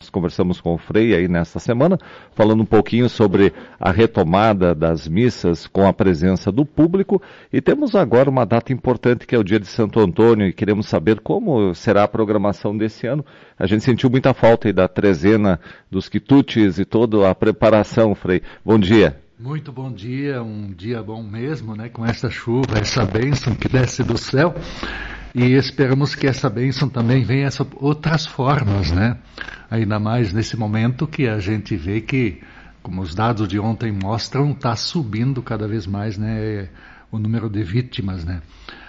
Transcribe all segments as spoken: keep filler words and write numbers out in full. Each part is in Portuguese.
nós conversamos com o Frei aí nesta semana, falando um pouquinho sobre a retomada das missas com a presença do público, e temos agora uma data importante que é o dia de Santo Antônio, e queremos saber como será a programação desse ano. A gente sentiu muita falta aí da trezena, dos quitutes e toda a preparação, Frei. Bom dia. Muito bom dia, um dia bom mesmo, né, com essa chuva, essa bênção que desce do céu, e esperamos que essa bênção também venha em outras formas, né, ainda mais nesse momento que a gente vê que, como os dados de ontem mostram, está subindo cada vez mais, né, o número de vítimas, né,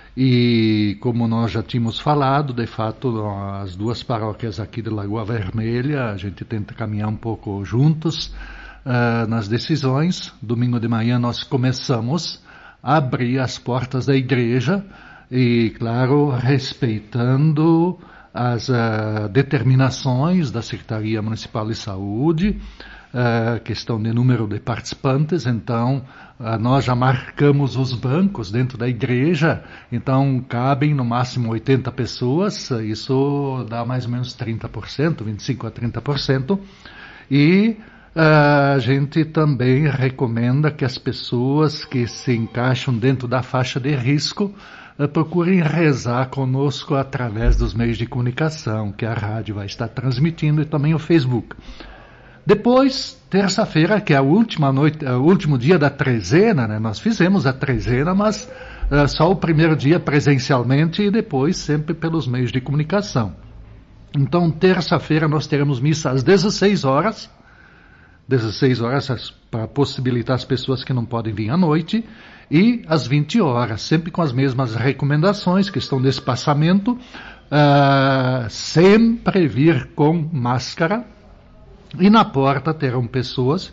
e como nós já tínhamos falado, de fato, as duas paróquias aqui de Lagoa Vermelha, a gente tenta caminhar um pouco juntos, Uh, nas decisões. Domingo de manhã nós começamos a abrir as portas da igreja e, claro, respeitando as uh, determinações da Secretaria Municipal de Saúde, uh, questão de número de participantes. Então, uh, nós já marcamos os bancos dentro da igreja, então cabem no máximo oitenta pessoas, isso dá mais ou menos trinta por cento, vinte e cinco a trinta por cento, e Uh, a gente também recomenda que as pessoas que se encaixam dentro da faixa de risco uh, procurem rezar conosco através dos meios de comunicação, que a rádio vai estar transmitindo, e também o Facebook. Depois, terça-feira, que é a última noite, o último dia da trezena, né? Nós fizemos a trezena, mas uh, só o primeiro dia presencialmente e depois sempre pelos meios de comunicação. Então, terça-feira nós teremos missa às dezesseis horas, dezesseis horas para possibilitar as pessoas que não podem vir à noite, e às vinte horas, sempre com as mesmas recomendações, questão de espaçamento, uh, sempre vir com máscara, e na porta terão pessoas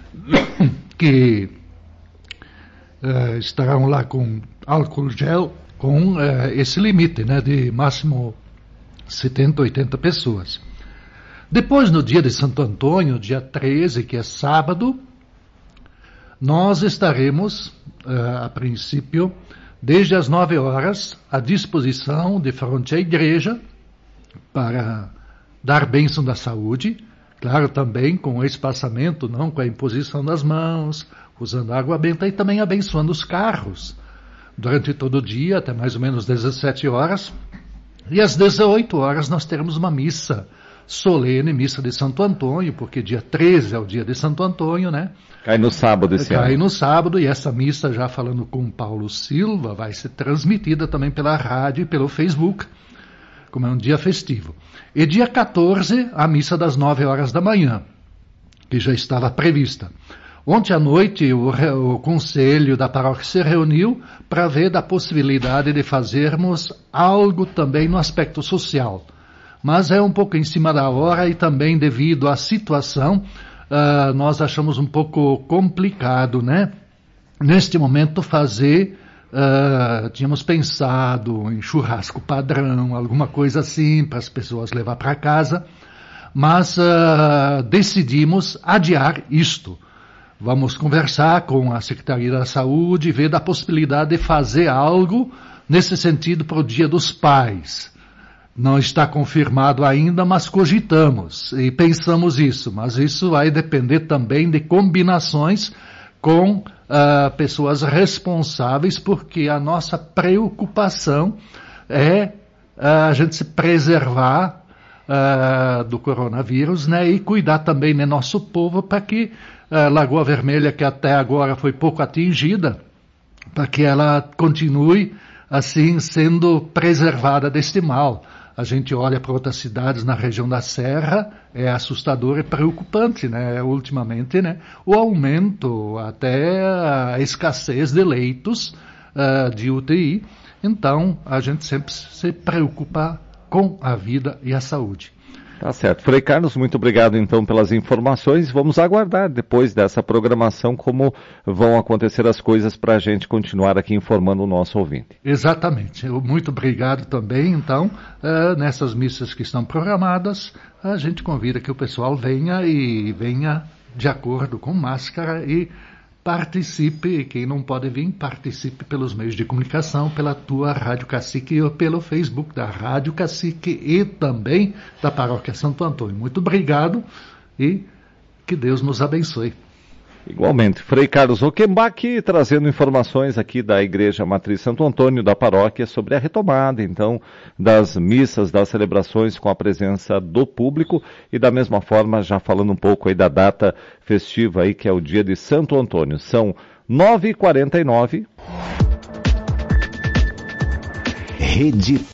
que uh, estarão lá com álcool gel, com uh, esse limite, né, de máximo setenta, oitenta pessoas. Depois, no dia de Santo Antônio, dia treze, que é sábado, nós estaremos, uh, a princípio, desde as nove horas, à disposição de frente à igreja para dar bênção da saúde, claro, também com o espaçamento, não com a imposição das mãos, usando água benta, e também abençoando os carros durante todo o dia, até mais ou menos dezessete horas, e às dezoito horas nós teremos uma missa solene, missa de Santo Antônio, porque dia treze é o dia de Santo Antônio, né? Cai no sábado esse ano. Cai no sábado, e essa missa, já falando com Paulo Silva, vai ser transmitida também pela rádio e pelo Facebook, como é um dia festivo. E dia quatorze, a missa das nove horas da manhã, que já estava prevista. Ontem à noite, o, o conselho da paróquia se reuniu para ver da possibilidade de fazermos algo também no aspecto social. Mas é um pouco em cima da hora, e também devido à situação, uh, nós achamos um pouco complicado, né? Neste momento fazer, uh, tínhamos pensado em churrasco padrão, alguma coisa assim, para as pessoas levar para casa, mas uh, decidimos adiar isto. Vamos conversar com a Secretaria da Saúde e ver da possibilidade de fazer algo nesse sentido para o Dia dos Pais. Não está confirmado ainda, mas cogitamos e pensamos isso. Mas isso vai depender também de combinações com uh, pessoas responsáveis, porque a nossa preocupação é uh, a gente se preservar uh, do coronavírus, né, e cuidar também do nosso povo, para que uh, Lagoa Vermelha, que até agora foi pouco atingida, para que ela continue assim sendo preservada deste mal. A gente olha para outras cidades na região da Serra, é assustador e preocupante, né? Ultimamente, né? O aumento, até a escassez de leitos uh, de U T I. Então, a gente sempre se preocupa com a vida e a saúde. Tá certo. Frei Carlos, muito obrigado então pelas informações. Vamos aguardar depois dessa programação como vão acontecer as coisas para a gente continuar aqui informando o nosso ouvinte. Exatamente. Muito obrigado também. Então, uh, nessas missas que estão programadas, a gente convida que o pessoal venha e venha de acordo com máscara e participe, e quem não pode vir, participe pelos meios de comunicação, pela tua Rádio Cacique ou pelo Facebook da Rádio Cacique e também da Paróquia Santo Antônio. Muito obrigado e que Deus nos abençoe. Igualmente, Frei Carlos Ockenbach trazendo informações aqui da Igreja Matriz Santo Antônio, da paróquia, sobre a retomada, então, das missas, das celebrações com a presença do público e da mesma forma já falando um pouco aí da data festiva aí, que é o dia de Santo Antônio. São nove e quarenta e nove. Rede